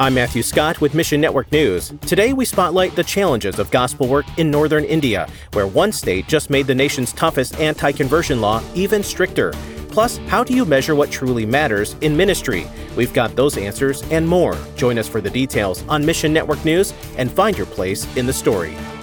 I'm Matthew Scott with Mission Network News. Today we spotlight the challenges of gospel work in northern India, where one state just made the nation's toughest anti-conversion law even stricter. Plus, how do you measure what truly matters in ministry? We've got those answers and more. Join us for the details on Mission Network News and find your place in the story.